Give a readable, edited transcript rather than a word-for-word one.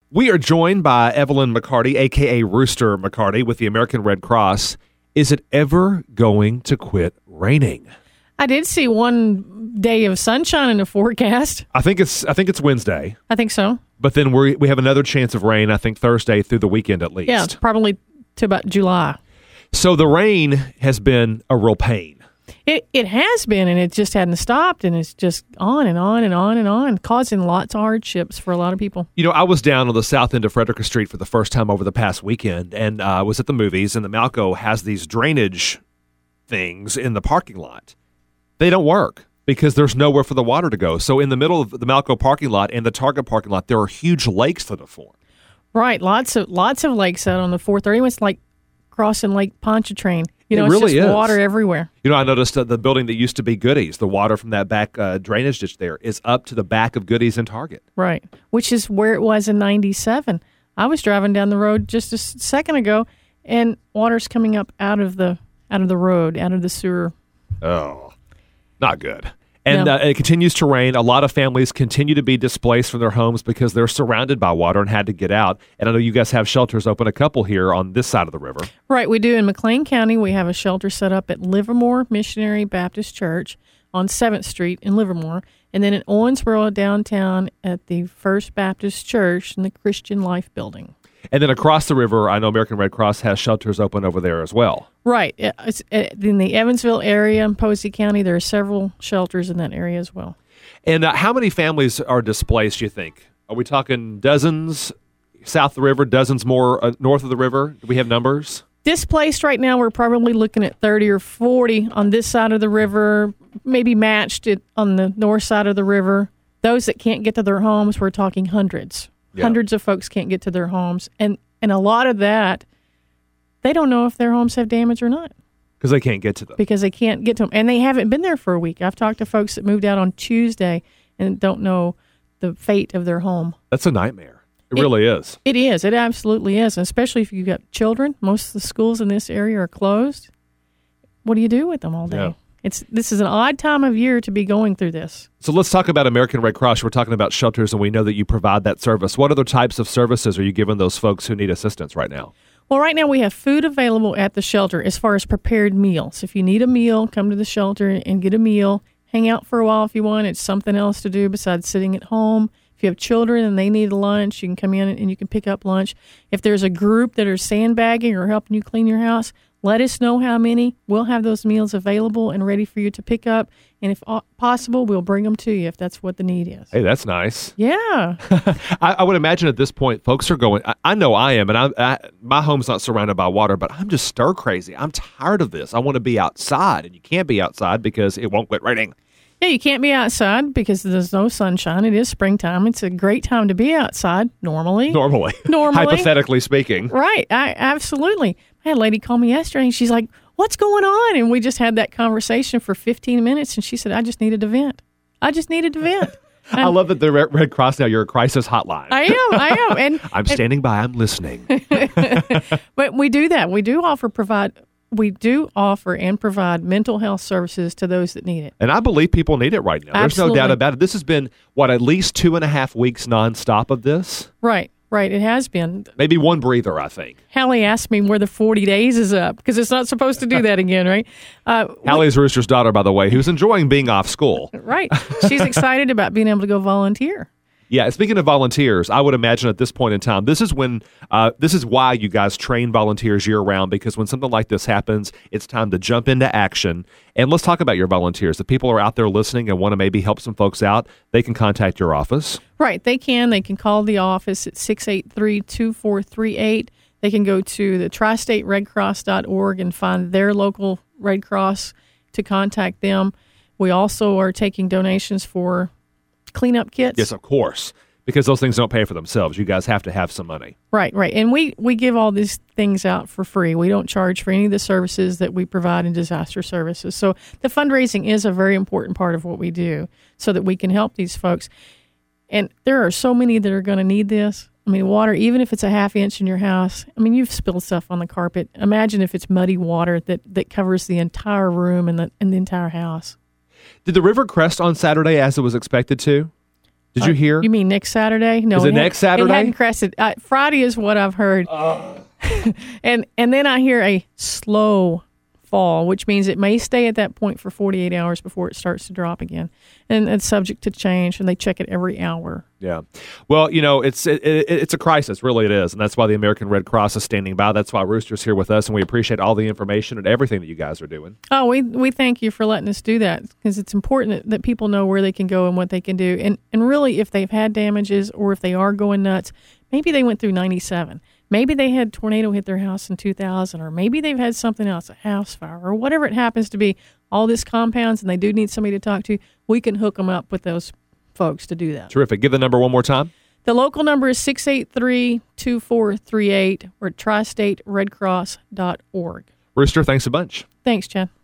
We are joined by Evelyn McCarty, a.k.a. Rooster McCarty, with the American Red Cross. Is it ever going to quit raining? I did see one day of sunshine in the forecast. I think it's Wednesday. I think so. But then we have another chance of rain, I think Thursday through the weekend at least. Yeah, probably to about July. So the rain has been a real pain. It has been, and it just hadn't stopped, and it's just on and on and on and on, causing lots of hardships for a lot of people. You know, I was down on the south end of Frederica Street for the first time over the past weekend, and I was at the movies, and the Malco has these drainage things in the parking lot. They don't work because there's nowhere for the water to go. So in the middle of the Malco parking lot and the Target parking lot, there are huge lakes that have formed. Right, lots of lakes out on the 430. It's like crossing Lake Pontchartrain. You know, it really it's just is. water everywhere. You know, I noticed that the building that used to be Goodies, the water from that back drainage ditch there is up to the back of Goodies and Target. Right, which is where it was in 97. I was driving down the road just a second ago, and water's coming up out of the road, out of the sewer. Oh, not good. And No. it continues to rain. A lot of families continue to be displaced from their homes because they're surrounded by water and had to get out. And I know you guys have shelters open, a couple here on this side of the river. Right, we do. In McLean County, we have a shelter set up at Livermore Missionary Baptist Church on 7th Street in Livermore. And then in Owensboro downtown at the First Baptist Church in the Christian Life Building. And then across the river, I know American Red Cross has shelters open over there as well. Right. It's in the Evansville area in Posey County, there are several shelters in that area as well. And how many families are displaced, you think? Are we talking dozens south of the river, dozens more north of the river? Do we have numbers? Displaced right now, we're probably looking at 30 or 40 on this side of the river, maybe matched it on the north side of the river. Those that can't get to their homes, we're talking hundreds. Yeah. Hundreds of folks can't get to their homes. And a lot of that, they don't know if their homes have damage or not. Because they can't get to them. Because they can't get to them. And they haven't been there for a week. I've talked to folks that moved out on Tuesday and don't know the fate of their home. That's a nightmare. It really is. It is. It absolutely is. And especially if you've got children. Most of the schools in this area are closed. What do you do with them all day? Yeah. This is an odd time of year to be going through this. So let's talk about American Red Cross. We're talking about shelters, and we know that you provide that service. What other types of services are you giving those folks who need assistance right now? Well, right now we have food available at the shelter as far as prepared meals. If you need a meal, come to the shelter and get a meal. Hang out for a while if you want. It's something else to do besides sitting at home. If you have children and they need a lunch, you can come in and you can pick up lunch. If there's a group that are sandbagging or helping you clean your house, let us know how many. We'll have those meals available and ready for you to pick up. And if possible, we'll bring them to you if that's what the need is. Hey, that's nice. Yeah. I would imagine at this point, folks are going, I know I am, and my home's not surrounded by water, but I'm just stir crazy. I'm tired of this. I want to be outside, and you can't be outside because it won't quit raining. Yeah, you can't be outside because there's no sunshine. It is springtime. It's a great time to be outside, normally. Normally. Hypothetically speaking. Right. Absolutely. I had a lady call me yesterday, and she's like, what's going on? And we just had that conversation for 15 minutes, and she said, I just needed to vent. I love that the Red Cross now, you're a crisis hotline. I am. And I'm standing by. I'm listening. But we do that. We do offer and provide mental health services to those that need it. And I believe people need it right now. Absolutely. There's no doubt about it. This has been, at least 2.5 weeks nonstop of this? Right. It has been. Maybe one breather, I think. Hallie asked me where the 40 days is up because it's not supposed to do that again, right? Hallie's Rooster's daughter, by the way, who's enjoying being off school. Right. She's excited about being able to go volunteer. Yeah, speaking of volunteers, I would imagine at this point in time, this is why you guys train volunteers year-round, because when something like this happens, it's time to jump into action. And let's talk about your volunteers. If people are out there listening and want to maybe help some folks out, they can contact your office. Right, they can. They can call the office at 683-2438. They can go to the tristateredcross.org and find their local Red Cross to contact them. We also are taking donations for cleanup kits. Yes, of course, because those things don't pay for themselves. You guys have to have some money. Right. And we give all these things out for free. We don't charge for any of the services that we provide in disaster services. So the fundraising is a very important part of what we do so that we can help these folks. And there are so many that are going to need this. I mean, water, even if it's a half inch in your house, I mean, you've spilled stuff on the carpet. Imagine if it's muddy water that covers the entire room and the entire house. Did the river crest on Saturday as it was expected to? Did you hear? You mean next Saturday? No. Is it next Saturday? It hadn't crested. Friday is what I've heard. And then I hear a slow fall, which means it may stay at that point for 48 hours before it starts to drop again. And it's subject to change, and they check it every hour. Yeah. Well, it's a crisis, really it is. And that's why the American Red Cross is standing by. That's why Rooster's here with us, and we appreciate all the information and everything that you guys are doing. Oh, we thank you for letting us do that, because it's important that people know where they can go and what they can do. And really, if they've had damages or if they are going nuts, maybe they went through 97. Maybe they had a tornado hit their house in 2000, or maybe they've had something else, a house fire, or whatever it happens to be, all this compounds, and they do need somebody to talk to. We can hook them up with those folks to do that. Terrific. Give the number one more time. The local number is 683-2438 or tristateredcross.org. Rooster, thanks a bunch. Thanks, Chad.